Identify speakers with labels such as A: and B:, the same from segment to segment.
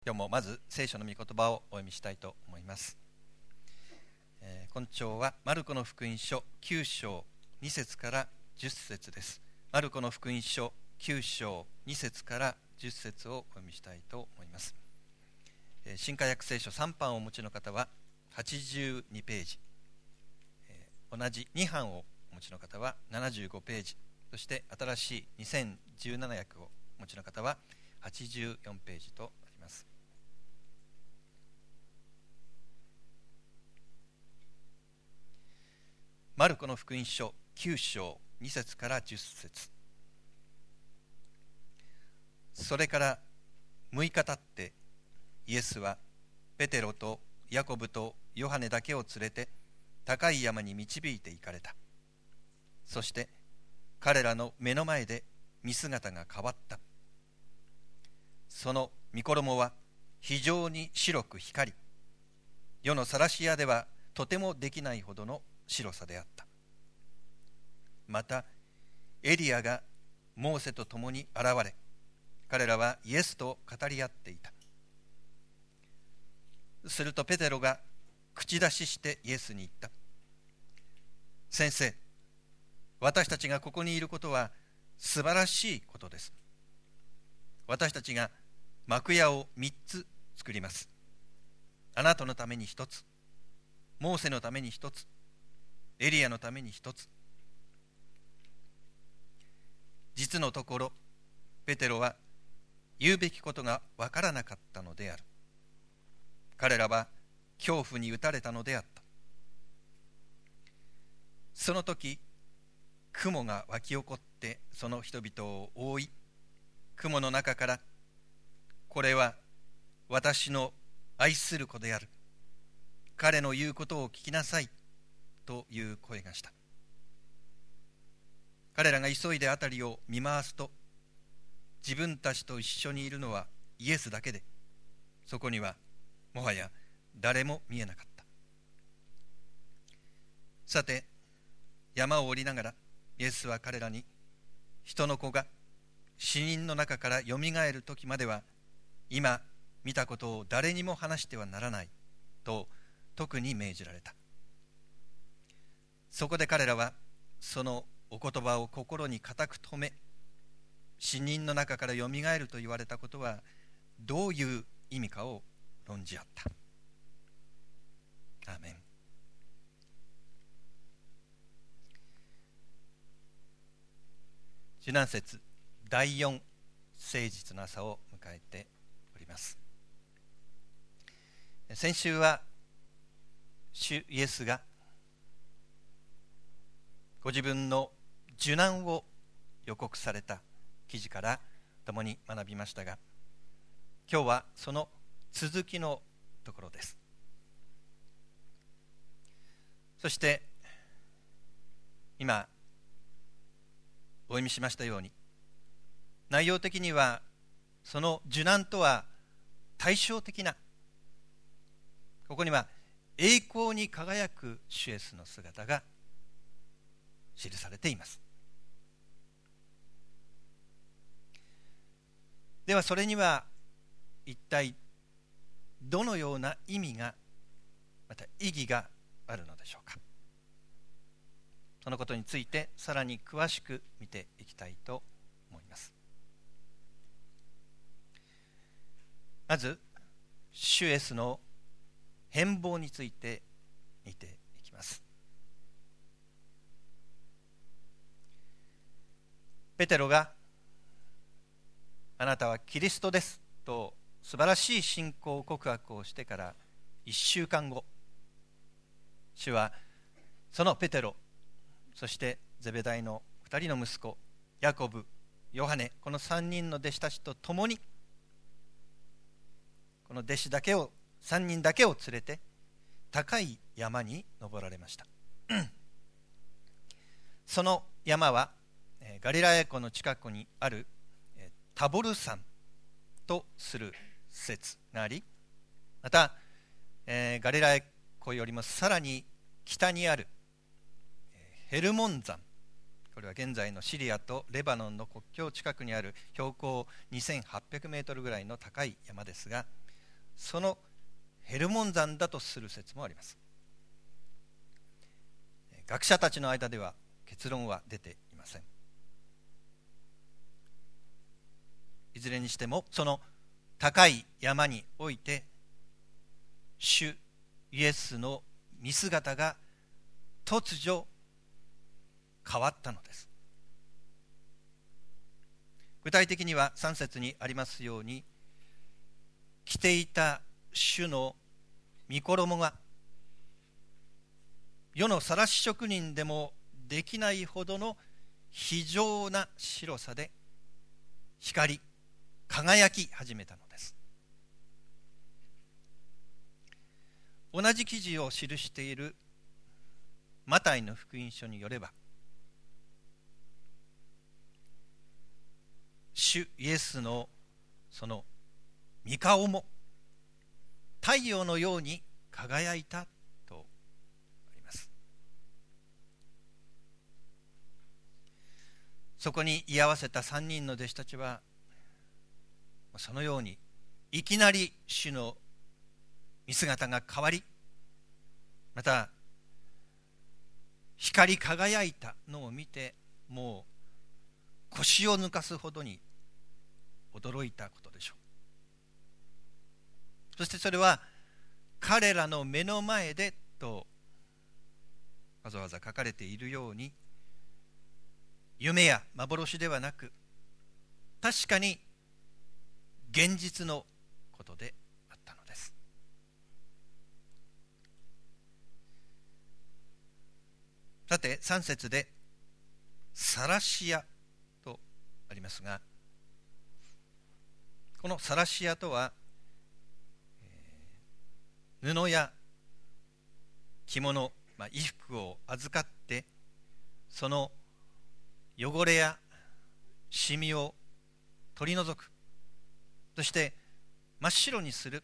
A: 今日もまず聖書の御言葉をお読みしたいと思います。今朝はマルコの福音書9章2節から10節です。マルコの福音書9章2節から10節をお読みしたいと思います。新化訳聖書3版をお持ちの方は82ページ、同じ2版をお持ちの方は75ページ、そして新しい2017訳をお持ちの方は84ページとなります。マルコの福音書9章2節から10節。それから6日経ってイエスはペテロとヤコブとヨハネだけを連れて高い山に導いて行かれた。そして彼らの目の前で見姿が変わった。その御衣は非常に白く光り、世の晒し屋ではとてもできないほどの白さであった。またエリアがモーセと共に現れ、彼らはイエスと語り合っていた。するとペテロが口出ししてイエスに言った。先生、私たちがここにいることは素晴らしいことです。私たちが幕屋を3つ作ります。あなたのために1つ、モーセのために1つ、エリアのために1つ。実のところペテロは言うべきことがわからなかったのである。彼らは恐怖に打たれたのであった。その時雲が湧き起こってその人々を覆い、雲の中からこれは私の愛する子である、彼の言うことを聞きなさいという声がした。彼らが急いで辺りを見回すと、自分たちと一緒にいるのはイエスだけで、そこにはもはや誰も見えなかった。さて山を降りながらイエスは彼らに、人の子が死人の中からよみがえる時までは今見たことを誰にも話してはならないと特に命じられた。そこで彼らはそのお言葉を心に固く留め、死人の中からよみがえると言われたことはどういう意味かを論じ合った。アーメン。受難節第4誠実の朝を迎えております。先週は主イエスがご自分の受難を予告された記事から共に学びましたが、今日はその続きのところです。そして今お読みしましたように、内容的にはその受難とは対照的な、ここには栄光に輝く主イエスの姿が記されています。ではそれには一体どのような意味が、また意義があるのでしょうか。そのことについてさらに詳しく見ていきたいと思います。まず主イエスの変貌について見ていきます。ペテロがあなたはキリストですと素晴らしい信仰告白をしてから1週間後、主はそのペテロ、そしてゼベダイの2人の息子ヤコブ、ヨハネ、この3人の弟子たちと共にこの弟子だけを3人だけを連れて高い山に登られました。その山はガリラヤ湖の近くにあるタボル山とする説があり、またガリラヤ湖よりもさらに北にあるヘルモン山、これは現在のシリアとレバノンの国境近くにある標高2800メートルぐらいの高い山ですが、 そのヘルモン山だとする説もあります。学者たちの間では結論は出ていません。いずれにしてもその高い山において主イエスの見姿が突如変わったのです。具体的には3節にありますように、着ていた主の御衣が世の晒し職人でもできないほどの非常な白さで光り輝き始めたのです。同じ記事を記しているマタイの福音書によれば、主イエスのその御顔も太陽のように輝いたとあります。そこに居合わせた3人の弟子たちは、そのようにいきなり主の見姿が変わり、また光り輝いたのを見て、もう腰を抜かすほどに驚いたことでしょう。そしてそれは彼らの目の前でとわざわざ書かれているように、夢や幻ではなく、確かに現実のことであったのです。さて3節でサラシヤとありますが、このサラシヤとは、布や着物、衣服を預かって、その汚れやシミを取り除く、そして真っ白にする、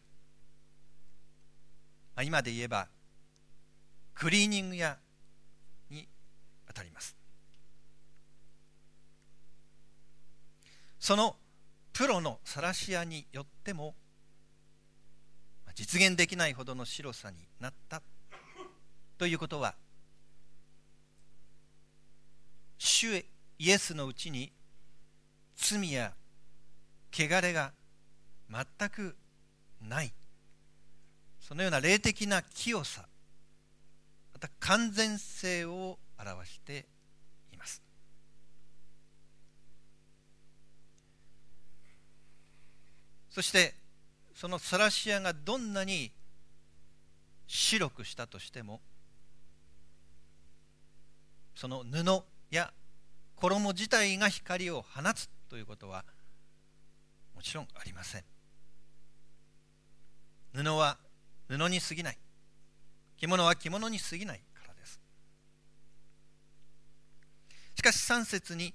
A: 今で言えばクリーニング屋にあたります。そのプロのサラシ屋によっても実現できないほどの白さになったということは、主イエスのうちに罪や汚れが全くない、そのような霊的な清さ、また完全性を表しています。そしてそのサラシアがどんなに白くしたとしても、その布や衣自体が光を放つということはもちろんありません。布は布に過ぎない、着物は着物に過ぎないからです。しかし3節に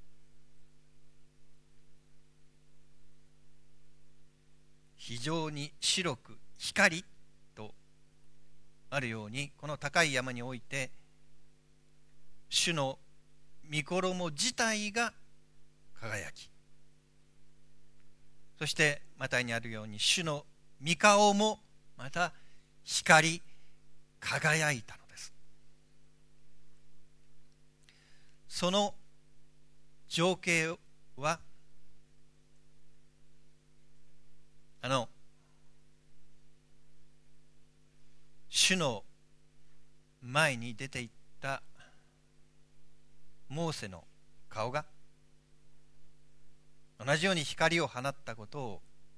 A: 非常に白く光とあるように、この高い山において主の御衣自体が輝き、そしてマタイにあるように主の御顔もまた光り輝いたのです。その情景は主の前に出ていったモーセの顔が同じように光を放ったことを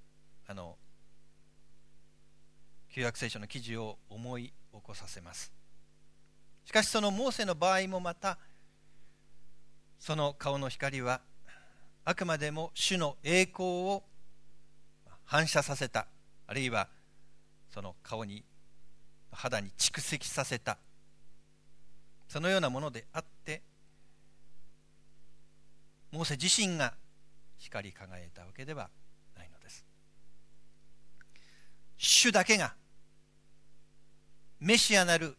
A: 旧約聖書の記事を思い起こさせます。しかしそのモーセの場合もまた、その顔の光はあくまでも主の栄光を反射させた、あるいはその顔に肌に蓄積させた、そのようなものであって、モーセ自身が光り輝いたわけではないのです。主だけが、メシアなる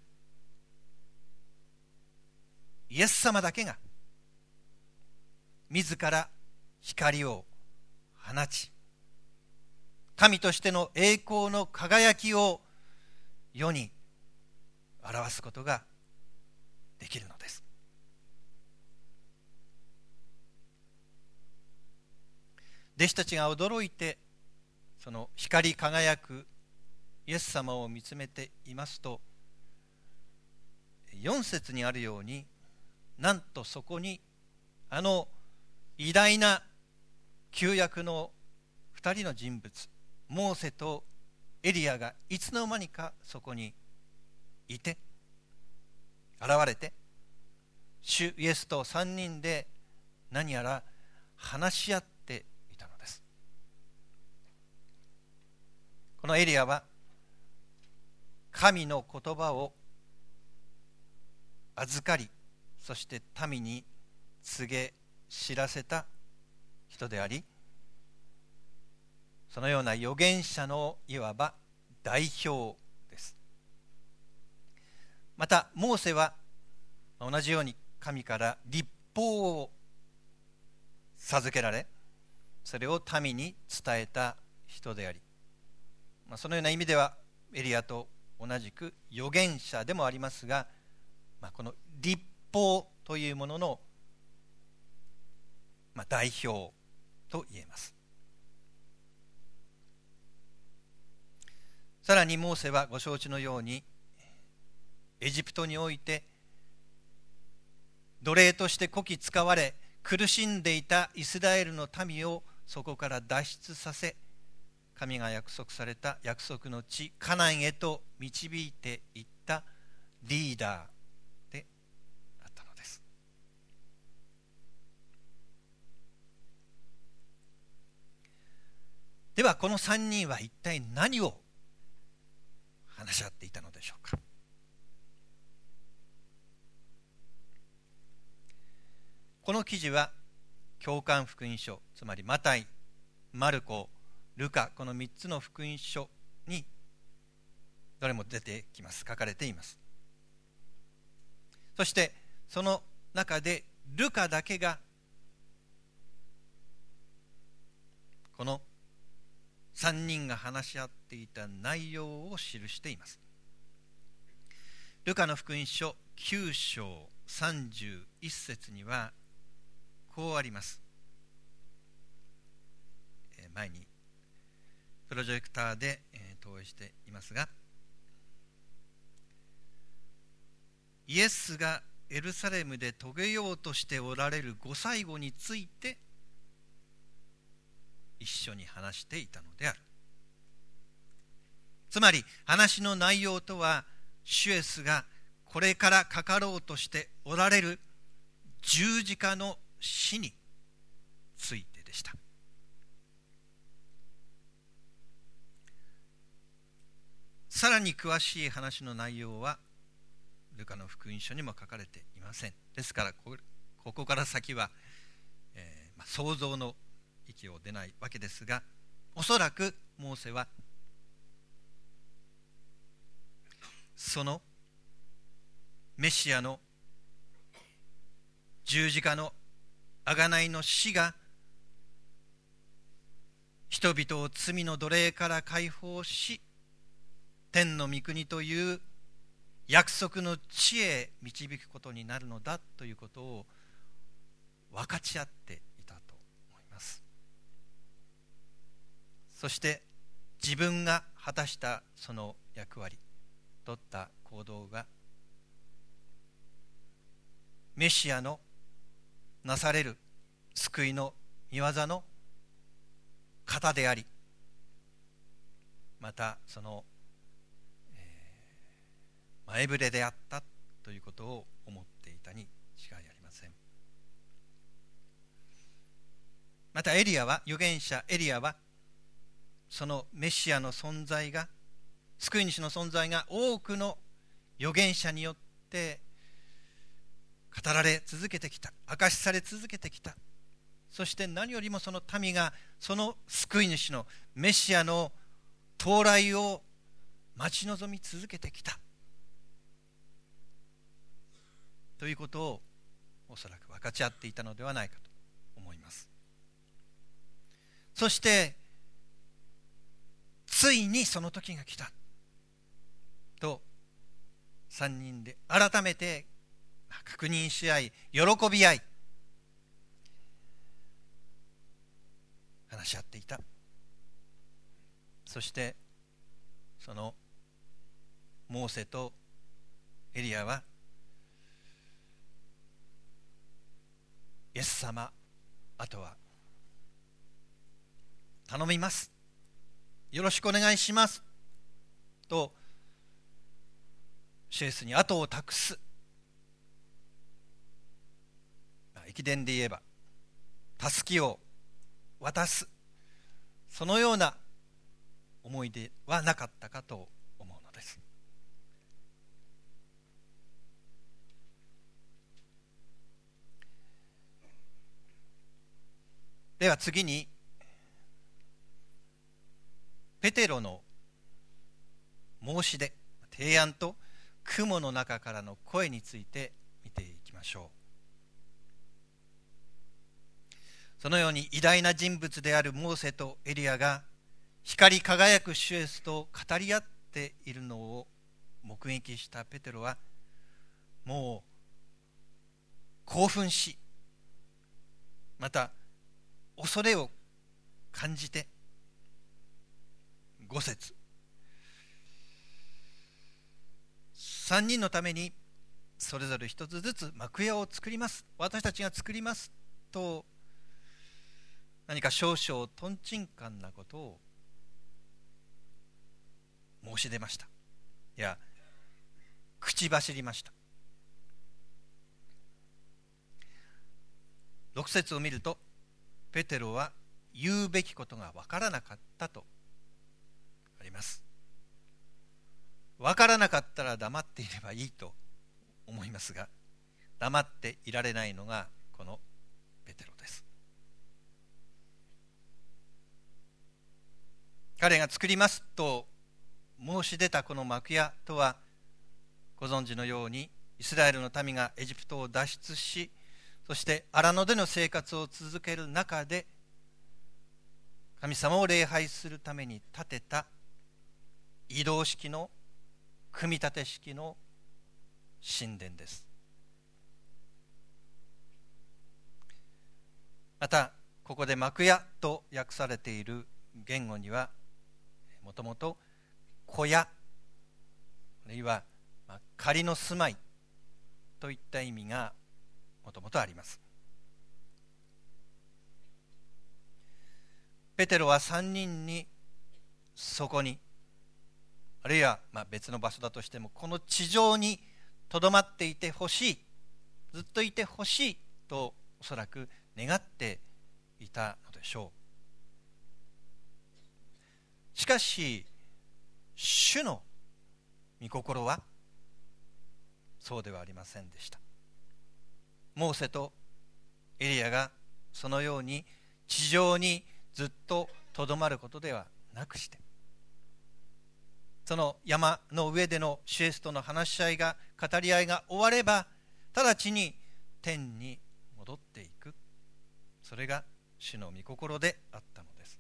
A: イエス様だけが自ら光を放ち、 神としての栄光の輝きを世に表すことができるのです。弟子たちが驚いてその光り輝くイエス様を見つめていますと、4節にあるように、なんとそこにあの偉大な旧約の2人の人物、モーセとエリアがいつの間にかそこにいて、現れて、主イエスと3人で何やら話し合っていたのです。このエリアは神の言葉を預かり、そして民に告げ知らせた人であり、そのような預言者のいわば代表です。またモーセは同じように神から律法を授けられ、それを民に伝えた人であり、そのような意味ではエリアと同じく預言者でもありますが、この律法というものの代表と言えます。さらにモーセはご承知のように、エジプトにおいて奴隷としてこき使われ苦しんでいたイスラエルの民をそこから脱出させ、神が約束された約束の地カナンへと導いていったリーダーであったのです。ではこの3人は一体何を話し合っていたのでしょうか。この記事は教会福音書、つまりマタイ、マルコ、ルカ、この3つの福音書にどれも出てきます。書かれています。そしてその中でルカだけがこの3人が話し合っていた内容を記しています。ルカの福音書9章31節にはこうあります。前にプロジェクターで投影していますが、イエスがエルサレムで遂げようとしておられるご最後について一緒に話していたのである。つまり話の内容とは、主イエスがこれからかかろうとしておられる十字架の死についてでした。さらに詳しい話の内容はルカの福音書にも書かれていません。ですからここから先は、想像の域を出ないわけですが、おそらくモーセはそのメシアの十字架の贖いの死が人々を罪の奴隷から解放し、天の御国という約束の地へ導くことになるのだということを分かち合っていたと思います。そして自分が果たしたその役割、取った行動がメシアのなされる救いの御業の型であり、またその前触れであったということを思っていたに違いありません。また預言者エリアは、そのメシアの存在が、救い主の存在が多くの預言者によって語られ続けてきた、明かしされ続けてきた。そして何よりもその民がその救い主のメシアの到来を待ち望み続けてきたということをおそらく分かち合っていたのではないかと思います。そしてついにその時が来たと3人で改めて確認し合い、喜び合い、話し合っていた。そしてそのモーセとエリアは、イエス様、あとは頼みます、よろしくお願いしますと主イエスに後を託す。駅伝で言えばたすきを渡す、そのような思い出はなかったかと思うのです。では次に、ペテロの申し出、提案と雲の中からの声について見ていきましょう。そのように偉大な人物であるモーセとエリアが光り輝く主イエスと語り合っているのを目撃したペテロは、もう興奮し、また恐れを感じて、5節、3人のためにそれぞれ一つずつ幕屋を作ります、私たちが作りますと、何か少々とんちんかんなことを申し出ました。いや、口走りました。6節を見ると、ペテロは言うべきことが分からなかったとあります。分からなかったら黙っていればいいと思いますが、黙っていられないのがこのペテロです。彼が作りますと申し出たこの幕屋とは、ご存知のようにイスラエルの民がエジプトを脱出し、そして荒野での生活を続ける中で神様を礼拝するために建てた移動式の組み立て式の神殿です。またここで幕屋と訳されている言語には、もともと小屋、あるいは仮の住まいといった意味がもともとあります。ペテロは3人にそこに、あるいは別の場所だとしても、この地上にとどまっていてほしい、ずっといてほしいとおそらく願っていたのでしょう。しかし主の御心はそうではありませんでした。モーセとエリアがそのように地上にずっととどまることではなくして、その山の上での主イエスとの話し合いが、語り合いが終われば直ちに天に戻っていく、それが主の御心であったのです。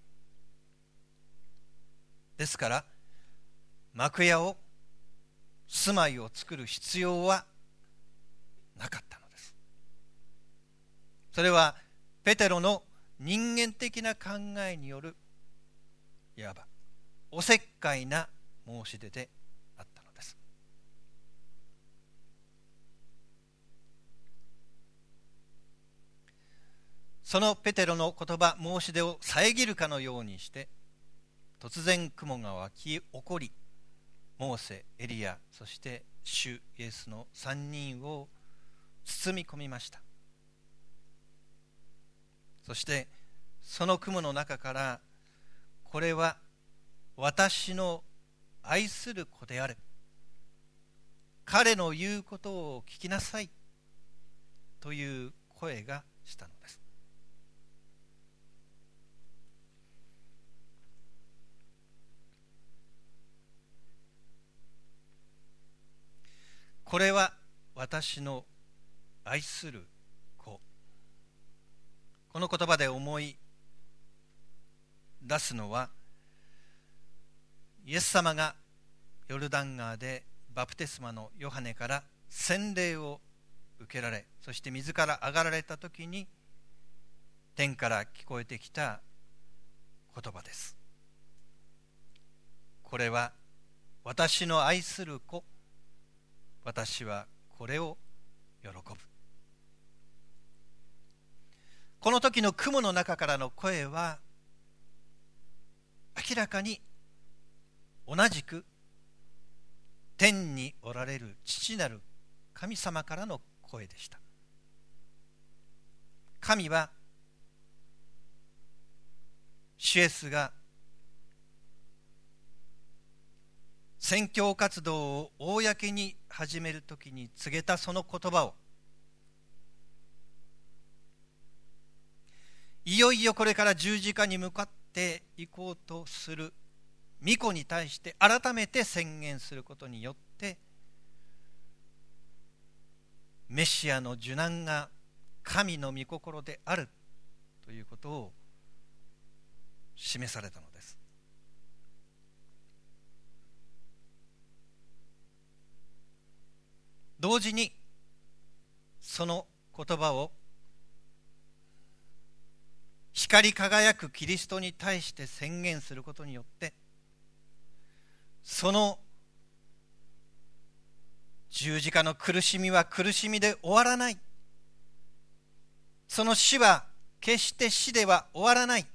A: ですから幕屋を、住まいを作る必要はなかったのです。それはペテロの人間的な考えによる、いわばおせっかいな申し出であったのです。そのペテロの言葉、申し出を遮るかのようにして、突然雲が湧き起こり、モーセ、エリア、そして主イエスの3人を包み込みました。そしてその雲の中から、これは私の愛する子である、彼の言うことを聞きなさいという声がしたのです。これは私の愛する子。この言葉で思い出すのは、 イエス様がヨルダン川でバプテスマのヨハネから洗礼を受けられ、そして水から上がられた時に天から聞こえてきた言葉です。これは私の愛する子、私はこれを喜ぶ。この時の雲の中からの声は明らかに同じく天におられる父なる神様からの声でした。神は主イエスが宣教活動を公に始めるときに告げたその言葉を、いよいよこれから十字架に向かっていこうとする御子に対して改めて宣言することによって、メシアの受難が神の御心であるということを示されたのです。同時にその言葉を光り輝くキリストに対して宣言することによって、その十字架の苦しみは苦しみで終わらない、その死は決して死では終わらない、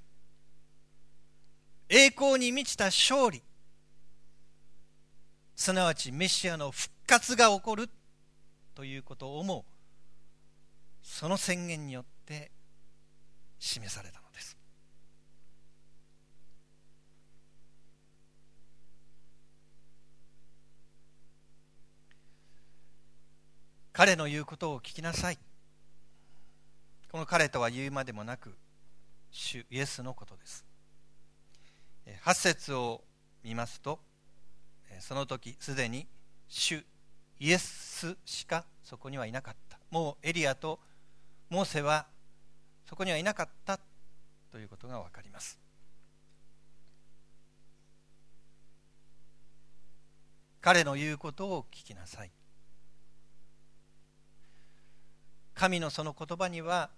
A: 栄光に満ちた勝利、すなわちメシアの復活が起こるということを思う、その宣言によって示されたのです。彼の言うことを聞きなさい。この彼とは言うまでもなく主イエスのことです。8節を見ますと、その時すでに主イエスしかそこにはいなかった。もうエリアとモーセはそこにはいなかったということがわかります。彼の言うことを聞きなさい。神のその言葉には、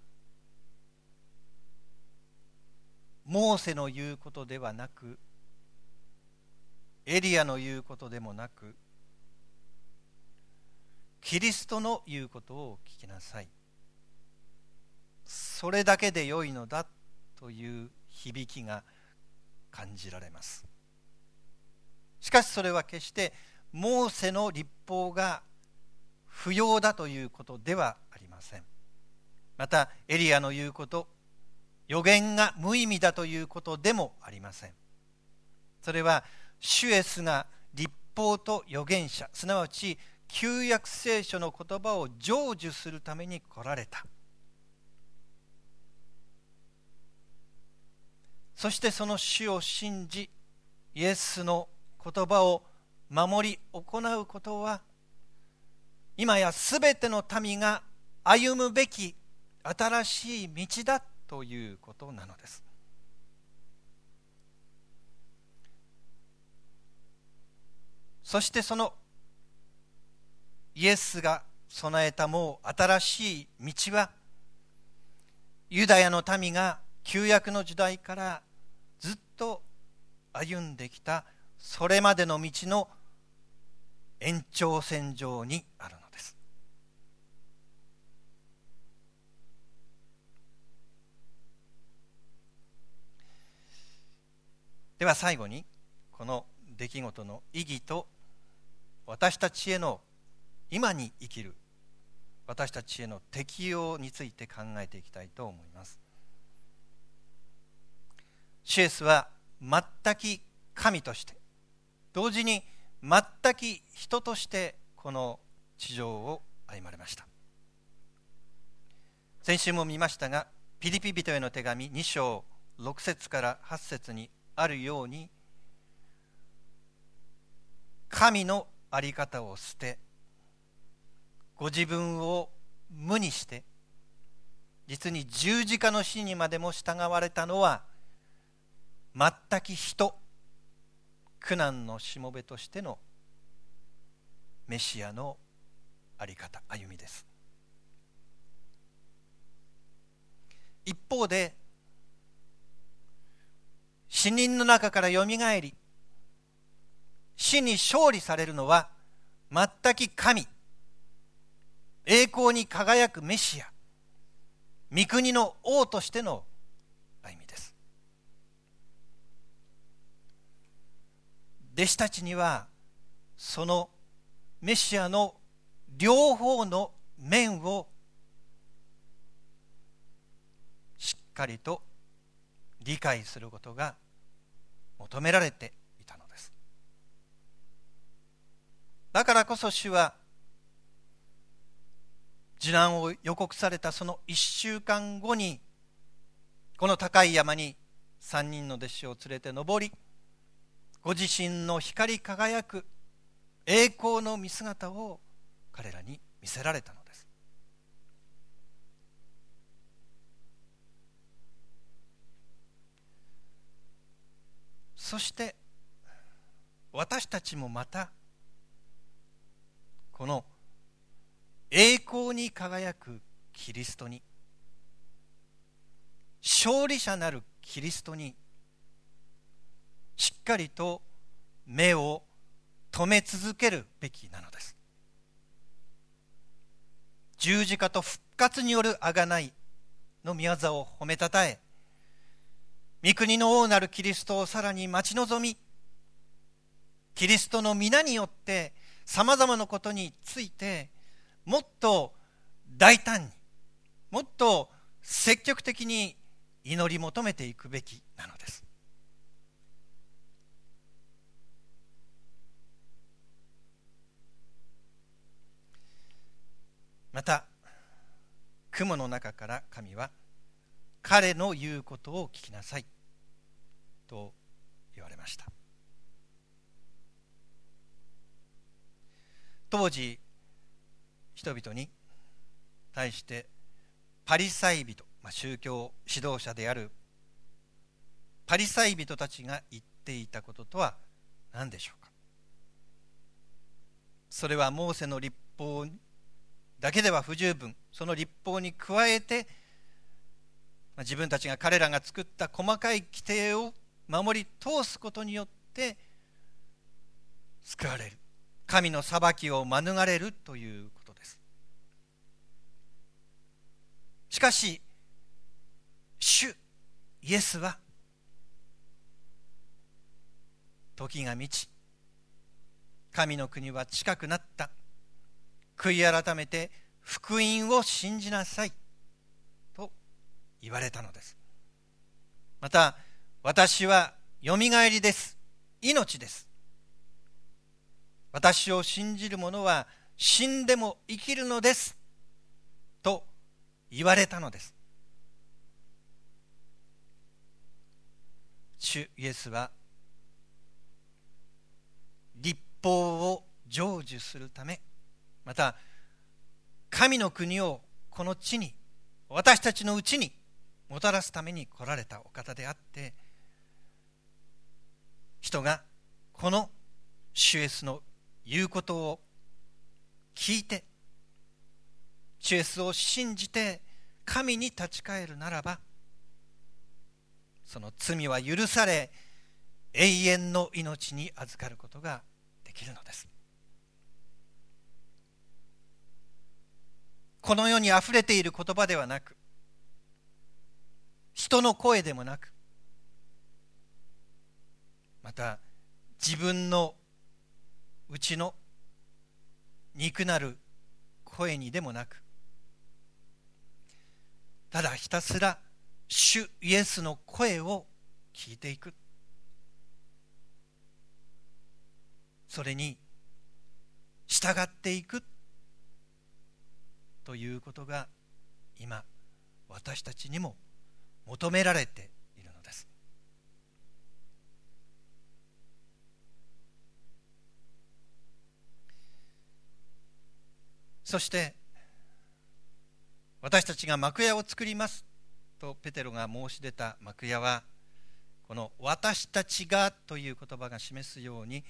A: モーセの言うことではなく、エリアの言うことでもなく、キリストの言うことを聞きなさい。それだけで良いのだという響きが感じられます。しかしそれは決してモーセの律法が不要だということではありません。またエリアの言うこと、預言が無意味だということでもありません。それは主イエスが律法と預言者、すなわち旧約聖書の言葉を成就するために来られた。そしてその主を信じ、イエスの言葉を守り行うことは、今やすべての民が歩むべき新しい道だということなのです。そしてそのイエスが備えたもう新しい道は、ユダヤの民が旧約の時代からずっと歩んできたそれまでの道の延長線上にあるのです。では最後に、この出来事の意義と私たちへの今に生きる私たちへの適用について考えていきたいと思います。主イエスは全く神として、同時に全く人としてこの地上を歩まれました。先週も見ましたが、ピリピ人への手紙2章6節から8節にあるように、神の在り方を捨て、ご自分を無にして、実に十字架の死にまでも従われたのは、全く人、 苦難のしもべとしてのメシアのあり方、歩みです。一方で死人の中からよみがえり死に勝利されるのは全く神、栄光に輝くメシア、御国の王としての歩みです。弟子たちにはそのメシアの両方の面をしっかりと理解することが求められていたのです。だからこそ主は受難を予告されたその1週間後にこの高い山に3人の弟子を連れて登り、ご自身の光り輝く栄光の見姿を彼らに見せられたのです。そして私たちもまたこの栄光に輝くキリストに、勝利者なるキリストにしっかりと目を留め続けるべきなのです。十字架と復活による贖いの御業を褒めたたえ、御国の王なるキリストをさらに待ち望み、キリストの皆によってさまざまなことについてもっと大胆に、もっと積極的に祈り求めていくべきなのです。また雲の中から神は彼の言うことを聞きなさいと言われました。当時人々に対してパリサイ人、宗教指導者であるパリサイ人たちが言っていたこととは何でしょうか。それはモーセの律法だけでは不十分、その律法に加えて自分たちが彼らが作った細かい規定を守り通すことによって救われる、神の裁きを免れるということです。しかし主イエスは時が満ち、神の国は近くなった、悔い改めて福音を信じなさいと言われたのです。また私はよみがえりです、命です、私を信じる者は死んでも生きるのですと言われたのです。主イエスは律法を成就するため、また神の国をこの地に、私たちのうちにもたらすために来られたお方であって、人がこの主イエスの言うことを聞いて主イエスを信じて神に立ち返るならば、その罪は許され永遠の命に預かることができるのです。この世にあふれている言葉ではなく、人の声でもなく、また自分のうちの肉なる声にでもなく、ただひたすら主イエスの声を聞いていく、それに従っていくということが今私たちにも求められているのです。そして私たちが幕屋を作りますとペテロが申し出た幕屋は、 この私たちがという言葉が示すように、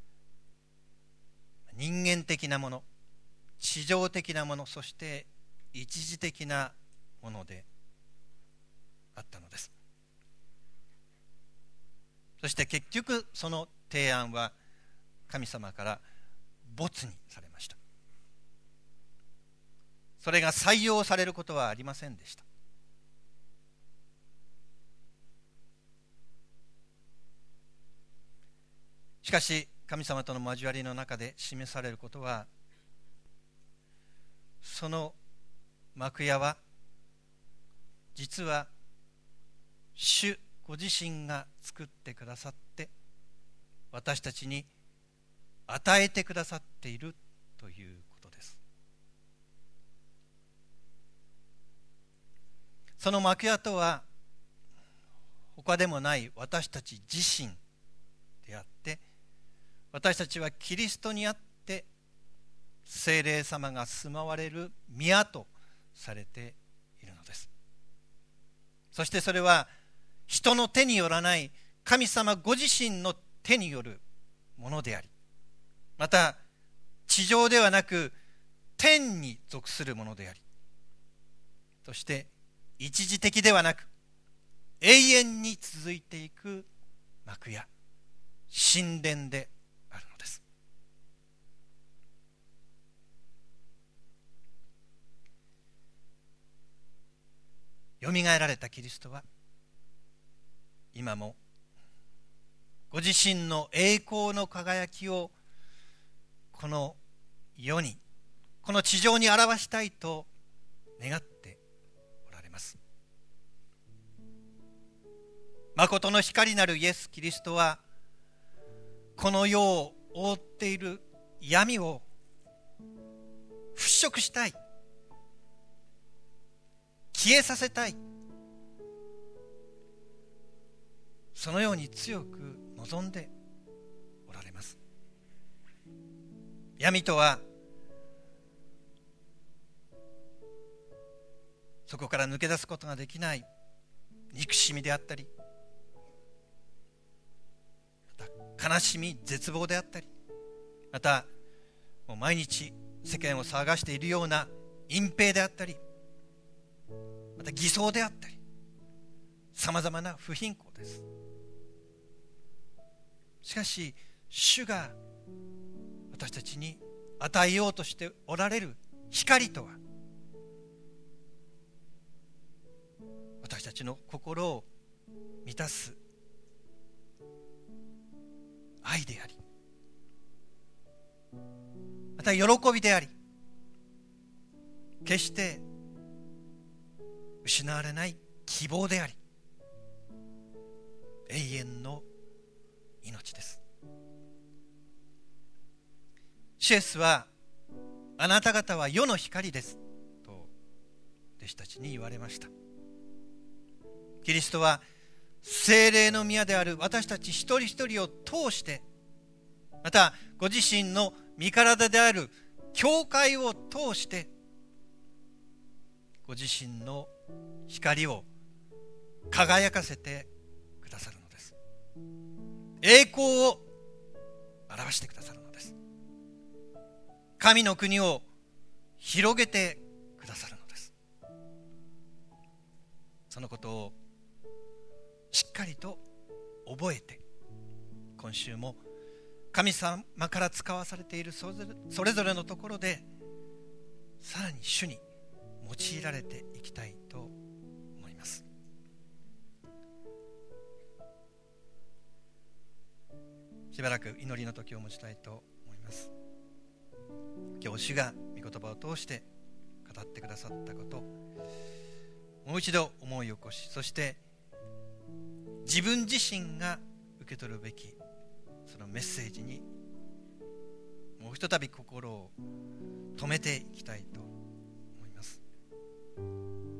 A: 人間的なもの、地上的なもの、そして一時的なものであったのです。そして結局その提案は神様から没にされました。それが採用されることはありませんでした。しかし神様との交わりの中で示されることは、その幕屋は実は主ご自身が作ってくださって、私たちに与えてくださっているということです。その幕屋とは他でもない私たち自身であって、私たちはキリストにあって聖霊様が住まわれる宮とされているのです。そしてそれは人の手によらない神様ご自身の手によるものであり、また地上ではなく天に属するものであり、そして一時的ではなく永遠に続いていく幕屋、神殿であるのです。よみがえられたキリストは今もご自身の栄光の輝きをこの世に、この地上に表したいと願っておられます。誠の光なるイエス・キリストはこの世を覆っている闇を払拭したい、消えさせたい、そのように強く望んでおられます。闇とはそこから抜け出すことができない憎しみであったり、また悲しみ、絶望であったり、またもう毎日世間を騒がしているような隠蔽であったり、また偽装であったり、さまざまな不貧困です。しかし主が私たちに与えようとしておられる光とは、私たちの心を満たす愛であり、また喜びであり、決して失われない希望であり、永遠の命です。主イエスは、あなた方は世の光ですと弟子たちに言われました。キリストは聖霊の宮である私たち一人一人を通して、またご自身の身体である教会を通して、ご自身の光を輝かせてくださるのです。栄光を表してくださるのです。神の国を広げてくださるのです。そのことをしっかりと覚えて、今週も神様から使わされているそれぞれのところで、さらに主に用いられていきたいと思います。しばらく祈りの時を持ちたいと思います。今日主が御言葉を通して語ってくださったこと、もう一度思い起こし、そして自分自身が受け取るべきそのメッセージにもうひとたび心を止めていきたいと思います。